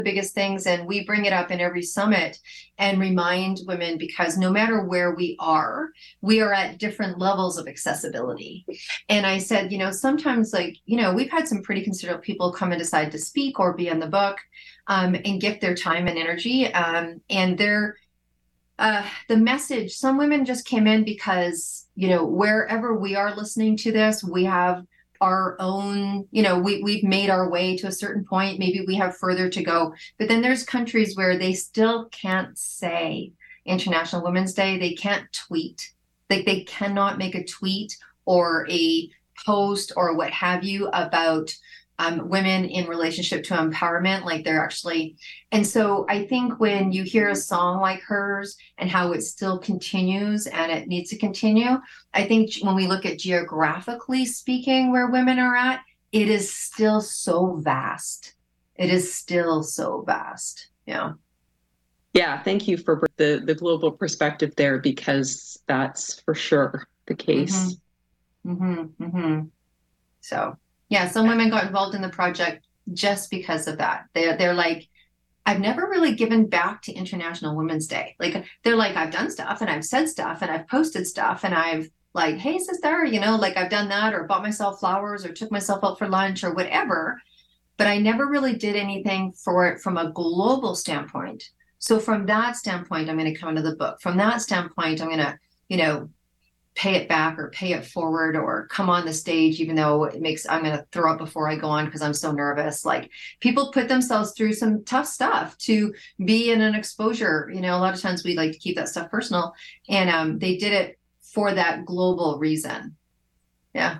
biggest things, and we bring it up in every summit and remind women, because no matter where we are at different levels of accessibility. And I said, sometimes, like, we've had some pretty considerable people come and decide to speak or be in the book, and gift their time and energy, and they're the message. Some women just came in because wherever we are listening to this, we have our own, we've made our way to a certain point. Maybe we have further to go. But then there's countries where they still can't say International Women's Day. They can't tweet. They cannot make a tweet or a post or what have you about women in relationship to empowerment. Like, they're actually. And so I think when you hear a song like hers and how it still continues and it needs to continue, I think when we look at geographically speaking where women are at, it is still so vast. It is still so vast. Yeah. Yeah. Thank you for the global perspective there, because that's for sure the case. Mm-hmm. Mm-hmm. So, yeah, some women got involved in the project just because of that. They're like, I've never really given back to International Women's Day. Like, they're like, I've done stuff and I've said stuff and I've posted stuff and I've like, hey, sister, like, I've done that, or bought myself flowers or took myself out for lunch or whatever. But I never really did anything for it from a global standpoint. So from that standpoint, I'm going to come into the book. From that standpoint, I'm going to, pay it back or pay it forward or come on the stage, even though I'm going to throw up before I go on because I'm so nervous. Like, people put themselves through some tough stuff to be in an exposure. A lot of times we like to keep that stuff personal, and they did it for that global reason. Yeah.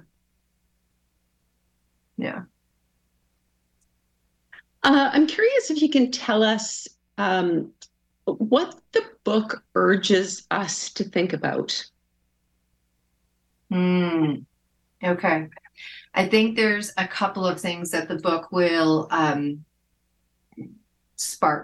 Yeah. I'm curious if you can tell us what the book urges us to think about. Okay. I think there's a couple of things that the book will spark.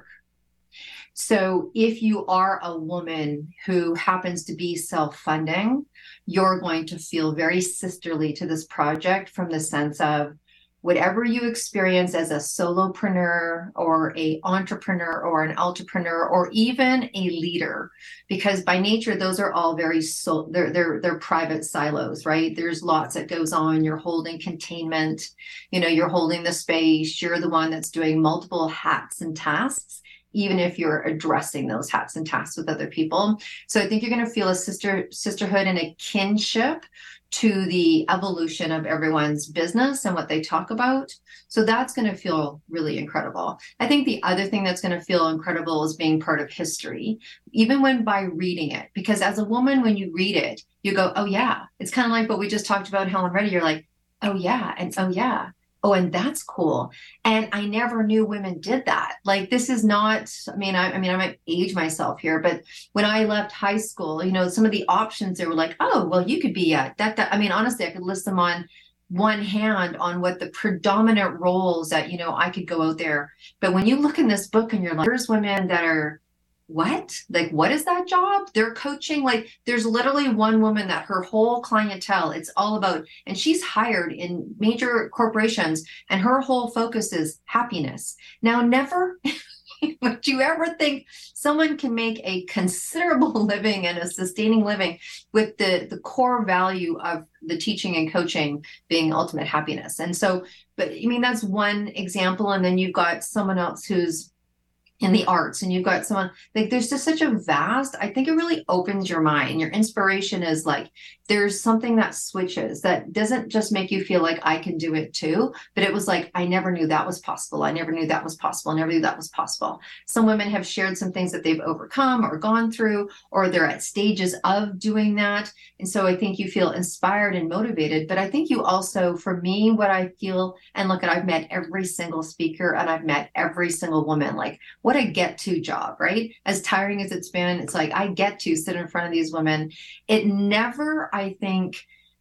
So if you are a woman who happens to be self-funding, you're going to feel very sisterly to this project, from the sense of whatever you experience as a solopreneur or a entrepreneur or an entrepreneur or even a leader, because by nature, those are all very, they're private silos, right? There's lots that goes on. You're holding containment, you're holding the space. You're the one that's doing multiple hats and tasks, even if you're addressing those hats and tasks with other people. So I think you're going to feel a sisterhood and a kinship to the evolution of everyone's business and what they talk about. So that's going to feel really incredible. I think the other thing that's going to feel incredible is being part of history, even when by reading it, because as a woman, when you read it, you go, oh yeah, it's kind of like what we just talked about, Helen Reddy. You're like, oh yeah. And oh yeah. Oh, and that's cool. And I never knew women did that. Like, this is not, I might age myself here, but when I left high school, some of the options, they were like, oh, well, you could be honestly, I could list them on one hand on what the predominant roles that, I could go out there. But when you look in this book and you're like, there's women that are, what? Like, what is that job? They're coaching. Like, there's literally one woman that her whole clientele, it's all about, and she's hired in major corporations, and her whole focus is happiness. Now, never would you ever think someone can make a considerable living and a sustaining living with the core value of the teaching and coaching being ultimate happiness. And so, but that's one example. And then you've got someone else who's in the arts, and you've got someone, like, there's just such a vast, I think it really opens your mind. Your inspiration is like, there's something that switches, that doesn't just make you feel like I can do it too, but it was like, I never knew that was possible. I never knew that was possible. I never knew that was possible. Some women have shared some things that they've overcome or gone through, or they're at stages of doing that. And so I think you feel inspired and motivated, but I think you also, for me, what I feel, and look, I've met every single speaker and I've met every single woman, like, what a get to job, right? As tiring as it's been, it's like, I get to sit in front of these women. It never, I think,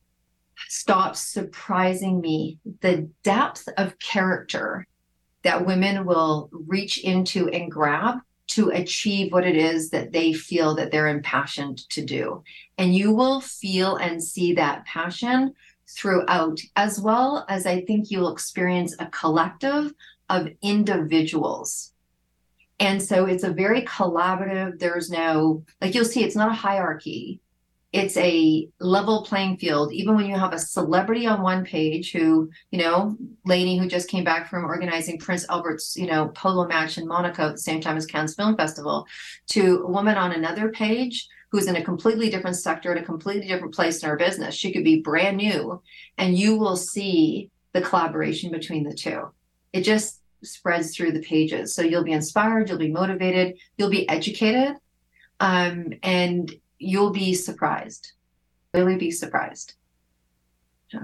stops surprising me, the depth of character that women will reach into and grab to achieve what it is that they feel that they're impassioned to do. And you will feel and see that passion throughout, as well as I think you'll experience a collective of individuals And so it's a very collaborative, there's no, like you'll see, it's not a hierarchy. It's a level playing field. Even when you have a celebrity on one page who, lady who just came back from organizing Prince Albert's, polo match in Monaco at the same time as Cannes Film Festival, to a woman on another page who's in a completely different sector, at a completely different place in our business. She could be brand new, and you will see the collaboration between the two. It just spreads through the pages. So you'll be inspired, you'll be motivated, you'll be educated, and you'll be surprised, really be surprised. Yeah.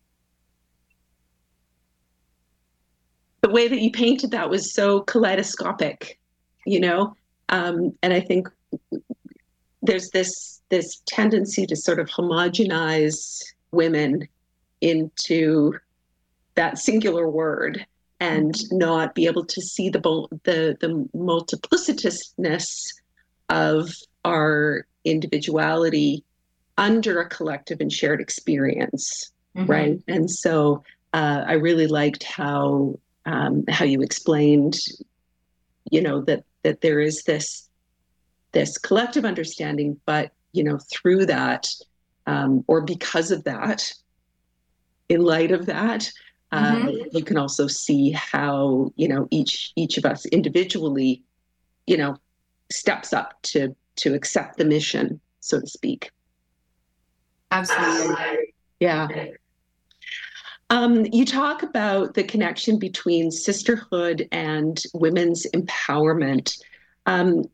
The way that you painted that was so kaleidoscopic, and I think there's this tendency to sort of homogenize women into that singular word and not be able to see the multiplicitousness of our individuality under a collective and shared experience, right? And so I really liked how you explained, that there is this collective understanding, but through that, or because of that, in light of that, you can also see how each of us individually, steps up to accept the mission, so to speak. Absolutely. Yeah. You talk about the connection between sisterhood and women's empowerment. Can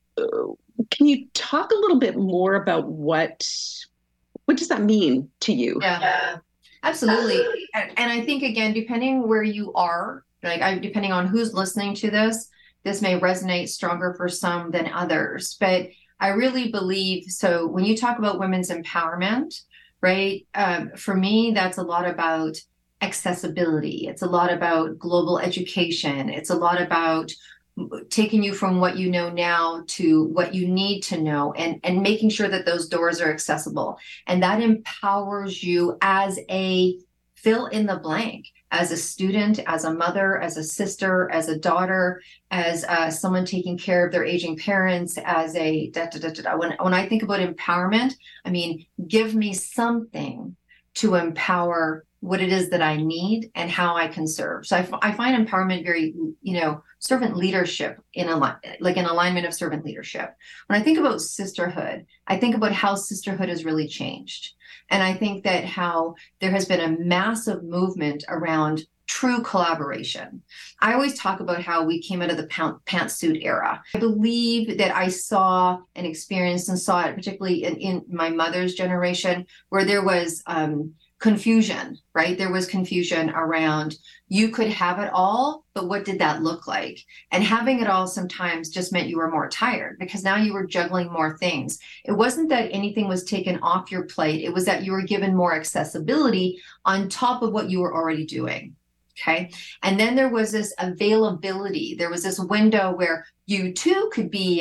you talk a little bit more about what does that mean to you? Yeah, absolutely. And I think, again, depending where you are, depending on who's listening to this may resonate stronger for some than others. But I really believe, so when you talk about women's empowerment, right, for me, that's a lot about accessibility. It's a lot about global education. It's a lot about taking you from what you know now to what you need to know, and making sure that those doors are accessible. And that empowers you as a fill in the blank, as a student, as a mother, as a sister, as a daughter, as someone taking care of their aging parents, as a When I think about empowerment, I mean, give me something to empower what it is that I need and how I can serve. So I find empowerment very, servant leadership in alignment of servant leadership. When I think about sisterhood, I think about how sisterhood has really changed. And I think that how there has been a massive movement around true collaboration. I always talk about how we came out of the pantsuit era. I believe that I saw and experienced and saw it particularly in my mother's generation, where there was confusion, right? There was confusion around, you could have it all, but what did that look like? And having it all sometimes just meant you were more tired, because now you were juggling more things. It wasn't that anything was taken off your plate. It was that you were given more accessibility on top of what you were already doing. Okay. And then there was this availability. There was this window where you too could be,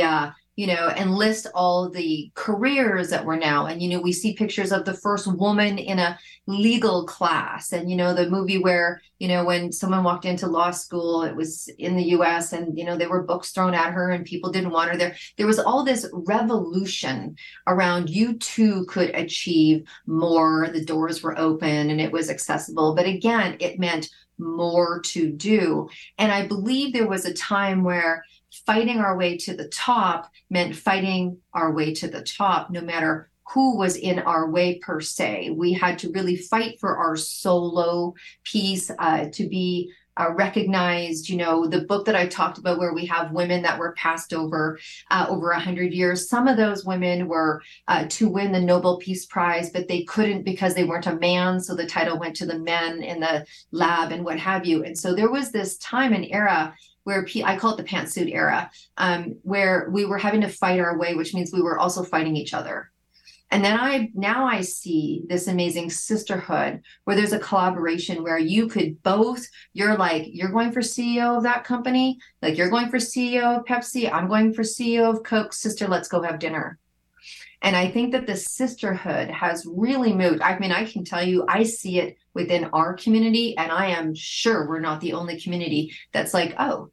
enlist all the careers that were now. And, we see pictures of the first woman in a legal class. And, the movie where, when someone walked into law school, it was in the US, and, there were books thrown at her and people didn't want her there. There was all this revolution around you too could achieve more. The doors were open and it was accessible. But again, it meant more to do. And I believe there was a time where fighting our way to the top meant fighting our way to the top, no matter who was in our way per se. We had to really fight for our solo piece, to be recognized. The book that I talked about, where we have women that were passed over 100 years. Some of those women were to win the Nobel Peace Prize, but they couldn't because they weren't a man. So the title went to the men in the lab and what have you. And so there was this time and era where I call it the pantsuit era, where we were having to fight our way, which means we were also fighting each other. And then now I see this amazing sisterhood where there's a collaboration where you could both, you're going for CEO of that company, like you're going for CEO of Pepsi, I'm going for CEO of Coke, sister, let's go have dinner. And I think that the sisterhood has really moved. I mean, I can tell you, I see it within our community, and I am sure we're not the only community that's like, oh,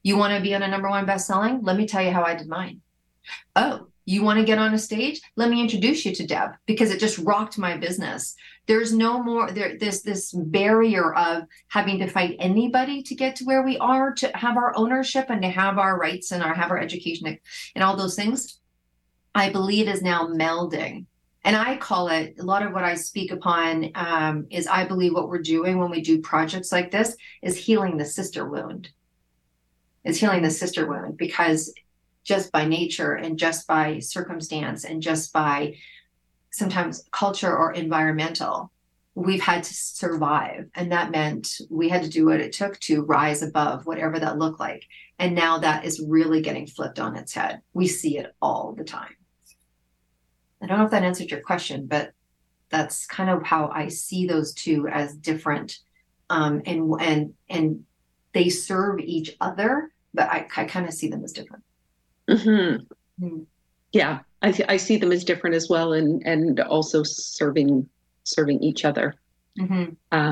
You want to be on a number one best-selling? Let me tell you how I did mine. Oh, you want to get on a stage? Let me introduce you to Deb because it just rocked my business. There's no more this barrier of having to fight anybody to get to where we are, to have our ownership and to have our rights and have our education and all those things. I believe is now melding. And I call it, a lot of what I speak upon is I believe what we're doing when we do projects like this is healing the sister wound. Is healing the sister wound because just by nature and just by circumstance and just by sometimes culture or environmental, we've had to survive. And that meant we had to do what it took to rise above whatever that looked like. And now that is really getting flipped on its head. We see it all the time. I don't know if that answered your question, but that's kind of how I see those two as different. And they serve each other, but I kind of see them as different. Mm-hmm. Mm-hmm. Yeah, I see them as different as well, and also serving each other. Mm-hmm.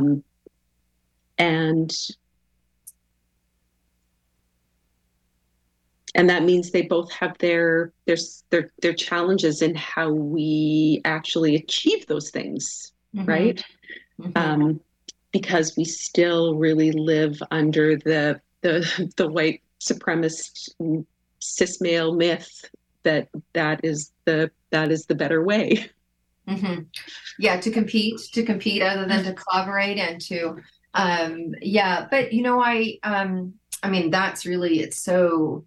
And that means they both have their challenges in how we actually achieve those things, mm-hmm. right? Mm-hmm. Because we still really live under the white supremacist cis male myth that is the better way. Mm-hmm. Yeah, to compete other than to collaborate and to but I mean that's really it's so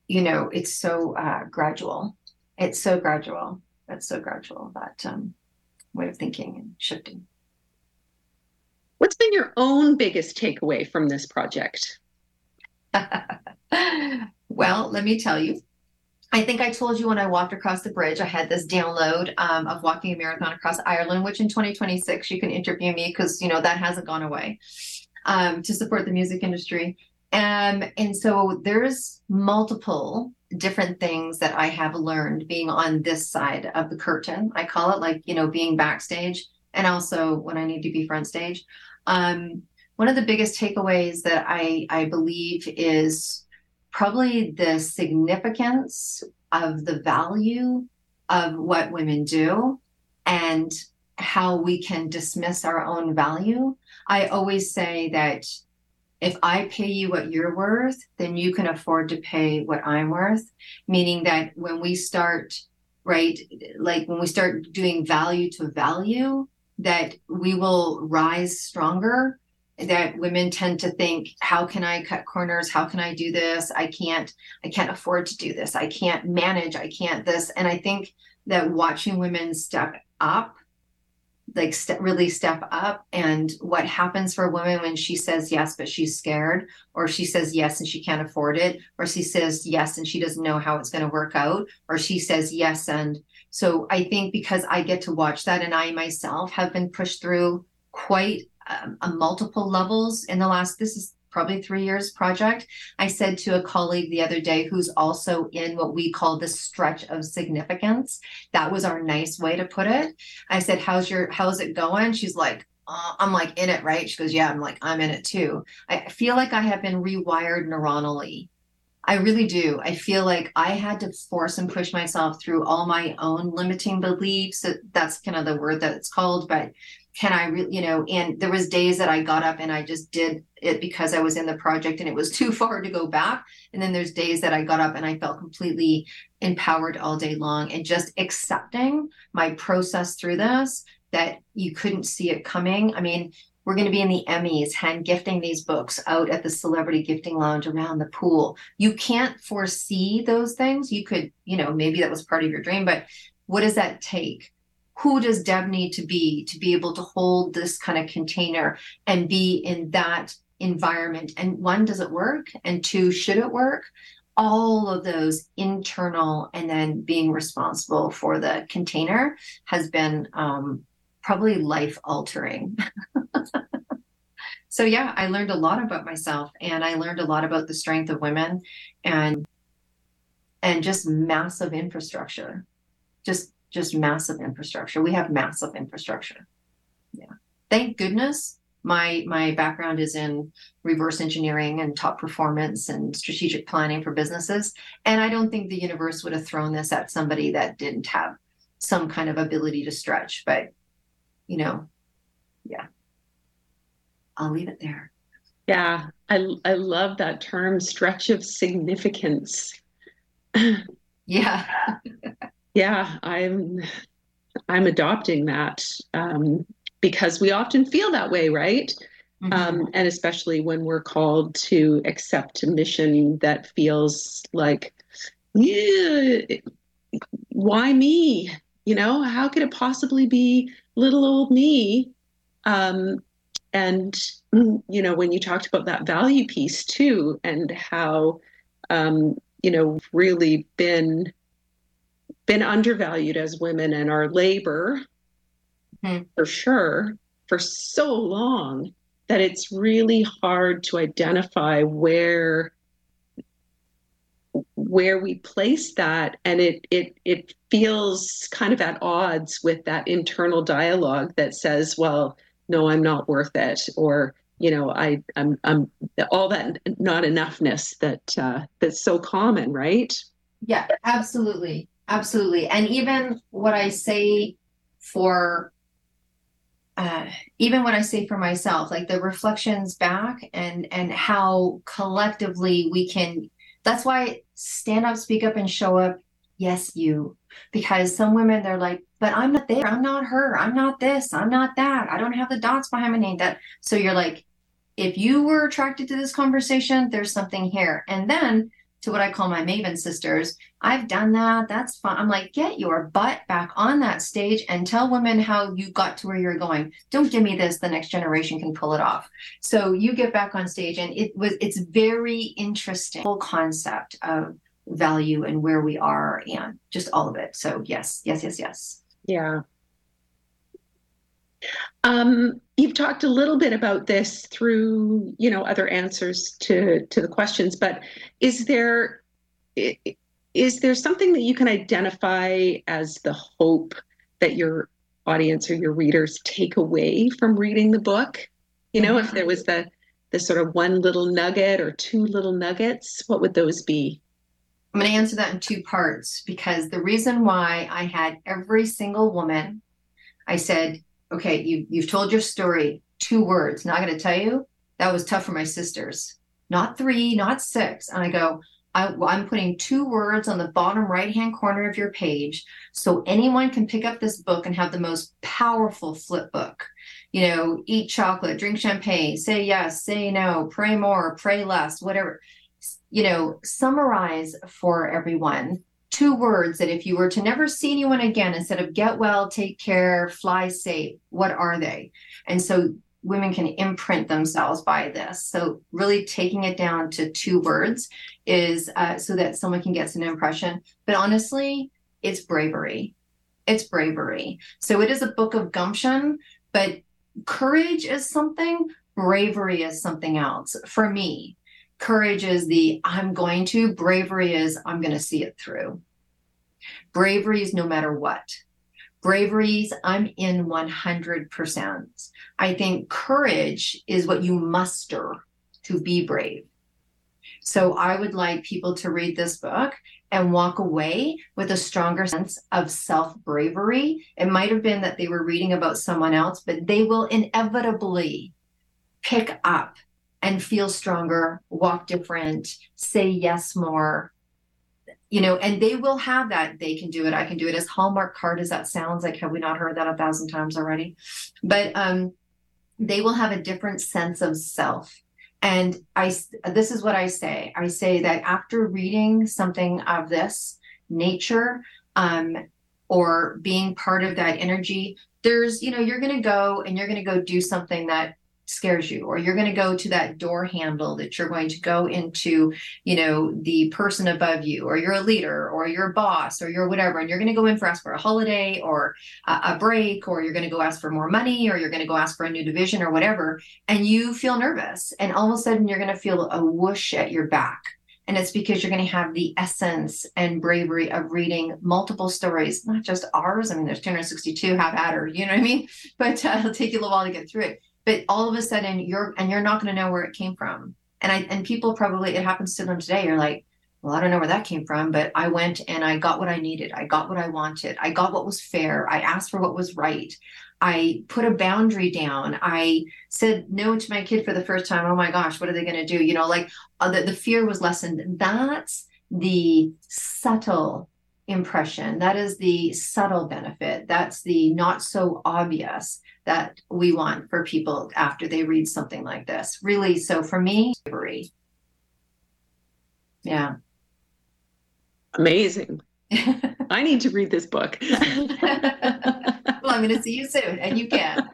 gradual. It's so gradual. That's so gradual, that way of thinking and shifting. What's been your own biggest takeaway from this project? Well, let me tell you. I think I told you when I walked across the bridge, I had this download of walking a marathon across Ireland, which in 2026 you can interview me because that hasn't gone away, to support the music industry. And so there's multiple different things that I have learned being on this side of the curtain. I call it like, being backstage and also when I need to be front stage. One of the biggest takeaways that I believe is probably the significance of the value of what women do and how we can dismiss our own value. I always say that if I pay you what you're worth, then you can afford to pay what I'm worth. Meaning that when we start, right, like when we start doing value to value, that we will rise stronger. That women tend to think, how can I cut corners? How can I do this? I can't afford to do this. I can't manage. I can't this. And I think that watching women step up, like really step up, and what happens for a woman when she says yes, but she's scared, or she says yes and she can't afford it, or she says yes and she doesn't know how it's going to work out, or she says yes. And so I think because I get to watch that, and I myself have been pushed through quite multiple levels in the last, this is probably 3 years project. I said to a colleague the other day who's also in what we call the stretch of significance. That was our nice way to put it. I said, how's it going? She's like, I'm like in it, right? She goes, yeah. I'm like, I'm in it too. I feel like I have been rewired neuronally. I really do. I feel like I had to force and push myself through all my own limiting beliefs. That's kind of the word that it's called, but can I really, and there was days that I got up and I just did it because I was in the project and it was too far to go back. And then there's days that I got up and I felt completely empowered all day long, and just accepting my process through this, that you couldn't see it coming. I mean, we're going to be in the Emmys hand gifting these books out at the Celebrity Gifting Lounge around the pool. You can't foresee those things. You could, maybe that was part of your dream, but what does that take? Who does Deb need to be able to hold this kind of container and be in that environment? And one, does it work? And two, should it work? All of those internal, and then being responsible for the container has been probably life altering. So yeah, I learned a lot about myself, and I learned a lot about the strength of women and just massive infrastructure. Just massive infrastructure. We have massive infrastructure. Yeah. Thank goodness My background is in reverse engineering and top performance and strategic planning for businesses. And I don't think the universe would have thrown this at somebody that didn't have some kind of ability to stretch. But, yeah, I'll leave it there. Yeah, I love that term, stretch of significance. Yeah. Yeah, I'm adopting that because we often feel that way, right? Mm-hmm. And especially when we're called to accept a mission that feels like, yeah, why me? How could it possibly be little old me? And when you talked about that value piece too, and how really been undervalued as women and our labor, for sure, for so long, that it's really hard to identify where we place that, and it feels kind of at odds with that internal dialogue that says, well, no, I'm not worth it, or I'm all that not enoughness that's so common, right? Yeah, absolutely. Absolutely. And even what I say for myself, like the reflections back and how collectively we can, that's why stand up, speak up, and show up. Yes, you, because some women, they're like, but I'm not there. I'm not her. I'm not this. I'm not that. I don't have the dots behind my name. So you're like, if you were attracted to this conversation, there's something here. And then to what I call my Maven sisters, I've done that. That's fun. I'm like, get your butt back on that stage and tell women how you got to where you're going. Don't give me this. The next generation can pull it off. So you get back on stage, and it's very interesting, whole concept of value and where we are and just all of it. So yes. Yeah. You've talked a little bit about this through, other answers to the questions, but is there something that you can identify as the hope that your audience or your readers take away from reading the book? If there was the sort of one little nugget or two little nuggets, what would those be? I'm going to answer that in two parts, because the reason why I had every single woman, I said, okay, you've told your story, 2 words. Now I got to tell you, that was tough for my sisters. Not 3, not 6. And I go, I'm putting 2 words on the bottom right-hand corner of your page, so anyone can pick up this book and have the most powerful flip book. Eat chocolate, drink champagne, say yes, say no, pray more, pray less, whatever. Summarize for everyone 2 words that if you were to never see anyone again, instead of get well, take care, fly safe, what are they? And so women can imprint themselves by this. So really taking it down to 2 words is so that someone can get an impression. But honestly, it's bravery. It's bravery. So it is a book of gumption, but courage is something, bravery is something else. For me, courage is I'm going to, bravery is I'm going to see it through. Bravery is no matter what. Bravery is I'm in 100%. I think courage is what you muster to be brave. So I would like people to read this book and walk away with a stronger sense of self-bravery. It might have been that they were reading about someone else, but they will inevitably pick up and feel stronger, walk different, say yes more, and they will have that. They can do it. I can do it. As Hallmark card as that sounds, like, have we not heard that 1,000 times already? But they will have a different sense of self. And this is what I say. I say that after reading something of this nature, or being part of that energy, there's, you're going to go and you're going to go do something that scares you, or you're going to go to that door handle that you're going to go into, the person above you, or you're a leader, or you're a boss, or you're whatever, and you're going to go in for ask for a holiday or a break, or you're going to go ask for more money, or you're going to go ask for a new division or whatever, and you feel nervous, and all of a sudden you're going to feel a whoosh at your back. And it's because you're going to have the essence and bravery of reading multiple stories, not just ours. I mean, there's 262, have at her, you know what I mean? But it'll take you a little while to get through it. but all of a sudden you're not going to know where it came from. And people probably, it happens to them today. You're like, well, I don't know where that came from, but I went and I got what I needed. I got what I wanted. I got what was fair. I asked for what was right. I put a boundary down. I said no to my kid for the first time. Oh my gosh, what are they going to do? You know, like the fear was lessened. That's the subtle impression. That is the subtle benefit. That's the not so obvious that we want for people after they read something like this. Really, so for me, yeah. Amazing. I need to read this book. Well, I'm going to see you soon, and you can.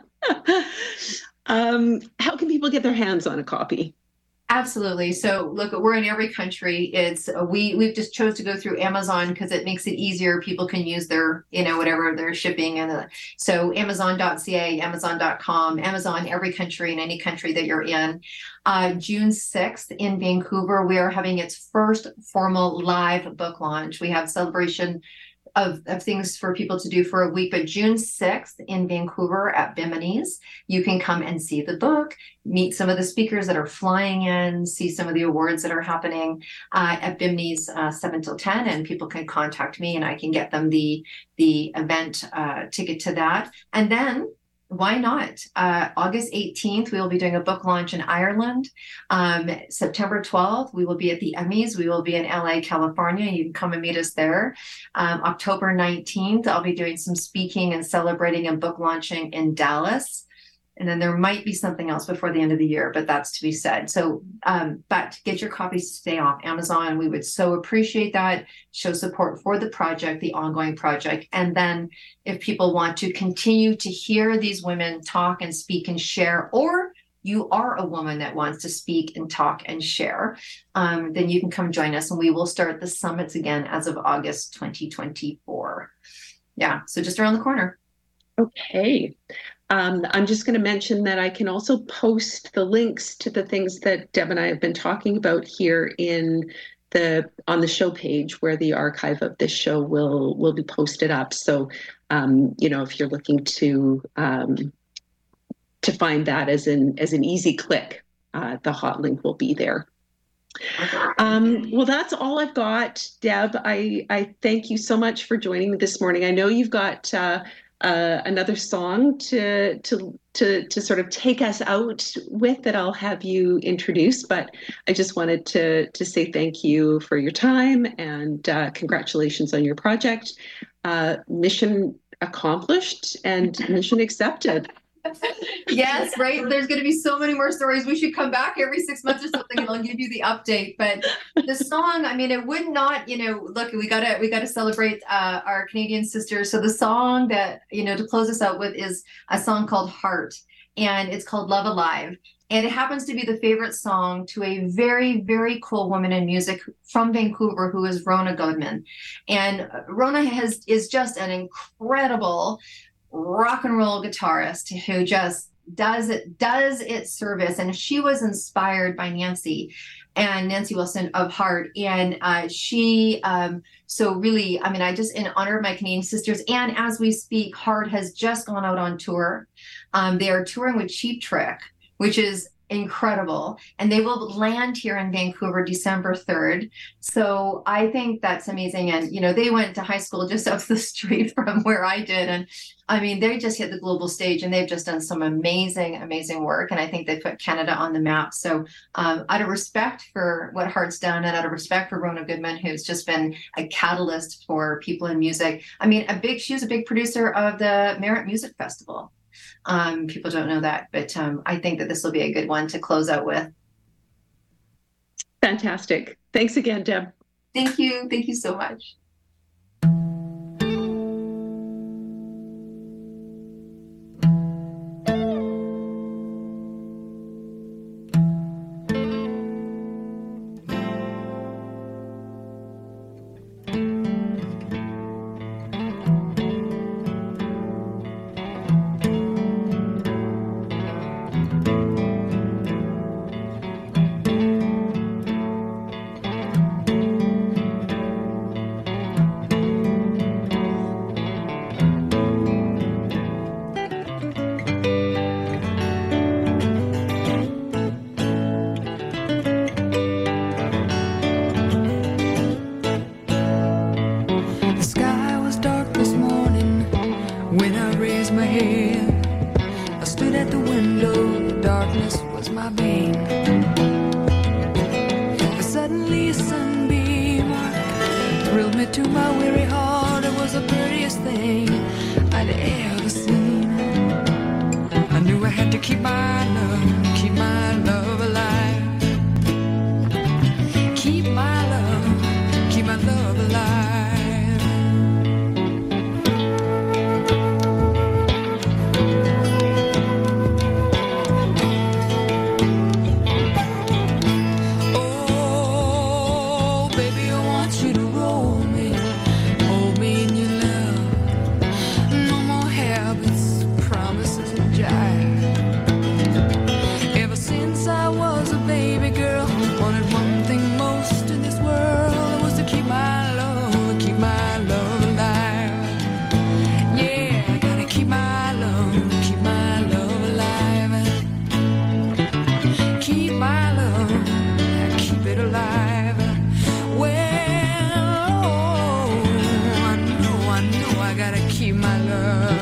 How can people get their hands on a copy? Absolutely. So look, we're in every country. It's we've just chose to go through Amazon because it makes it easier. People can use their, whatever their shipping, and so Amazon.ca, Amazon.com, Amazon, every country, in any country that you're in. June 6th in Vancouver, we are having its first formal live book launch. We have celebration of things for people to do for a week, but June 6th in Vancouver at Bimini's, you can come and see the book, meet some of the speakers that are flying in, see some of the awards that are happening at Bimini's 7 till 10, and people can contact me and I can get them the event ticket to that. And then why not? August 18th, we will be doing a book launch in Ireland. September 12th, we will be at the Emmys. We will be in LA, California. You can come and meet us there. October 19th, I'll be doing some speaking and celebrating and book launching in Dallas. And then there might be something else before the end of the year, but that's to be said. So, but get your copies today off Amazon. We would so appreciate that. Show support for the project, the ongoing project. And then if people want to continue to hear these women talk and speak and share, or you are a woman that wants to speak and talk and share, then you can come join us and we will start the summits again as of August 2024. Yeah, so just around the corner. Okay. I'm just going to mention that I can also post the links to the things that Deb and I have been talking about here on the show page, where the archive of this show will be posted up. So, if you're looking to find that as an easy click, the hot link will be there. Well, that's all I've got, Deb. I thank you so much for joining me this morning. I know you've got another song to sort of take us out with that I'll have you introduce, but I just wanted to say thank you for your time and congratulations on your project. Mission accomplished and mission accepted. Yes, right. There's going to be so many more stories. We should come back every 6 months or something, and I'll give you the update. But the song, I mean, it would not, look, we gotta celebrate our Canadian sisters. So the song that to close us out with is a song called Heart, and it's called Love Alive. And it happens to be the favorite song to a very, very cool woman in music from Vancouver who is Rhona Goodman. And Rhona is just an incredible rock and roll guitarist who just does it service. And she was inspired by Nancy Wilson of Heart. And she, so really, I mean, I just, in honor of my Canadian sisters, and as we speak, Heart has just gone out on tour. They are touring with Cheap Trick, which is incredible, and they will land here in Vancouver December 3rd. So I think that's amazing. And they went to high school just up the street from where I did, and I mean, they just hit the global stage, and they've just done some amazing work, and I think they put Canada on the map. So out of respect for what Heart's done, and out of respect for Rhona Goodman, who's just been a catalyst for people in music. I mean, she was a big producer of the Merit Music Festival. People don't know that, but I think that this will be a good one to close out with. Fantastic. Thanks again, Deb. Thank you. Thank you so much. thrilled me to my weary heart. It was the prettiest thing I'd ever seen. I knew I had to keep my love alive. Keep my love alive. Oh, baby, I want you to hold me in your love. No more habits, promises, and jive. Ever since I was a baby girl, wanted one thing most in this world, was to keep my love alive. Yeah, I gotta keep my love alive. Keep my love, keep it alive. Well, oh, I know I gotta keep my love.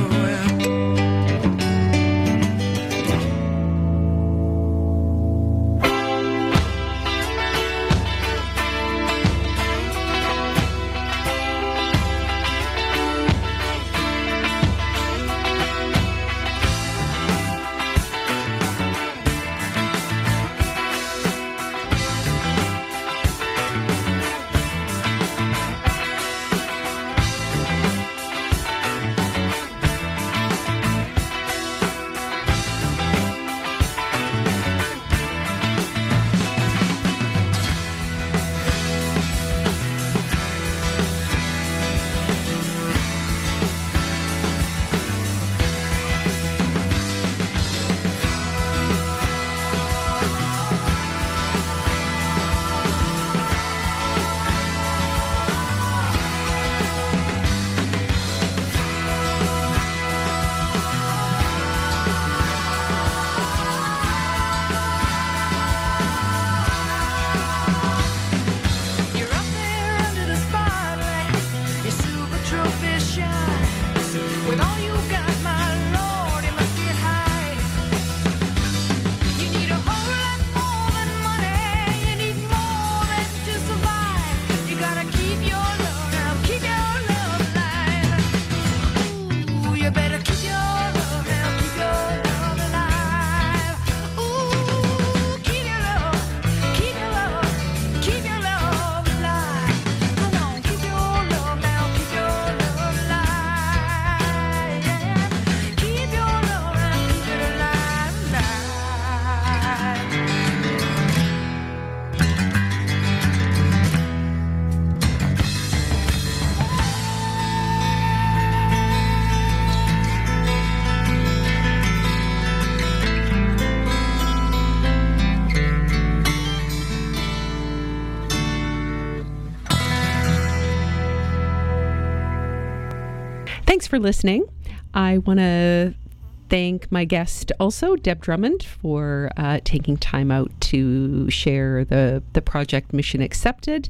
Thanks for listening. I want to thank my guest also, Deb Drummond, for taking time out to share the project Mission Accepted.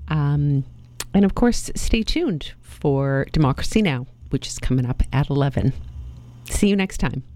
And of course, stay tuned for Democracy Now!, which is coming up at 11. See you next time.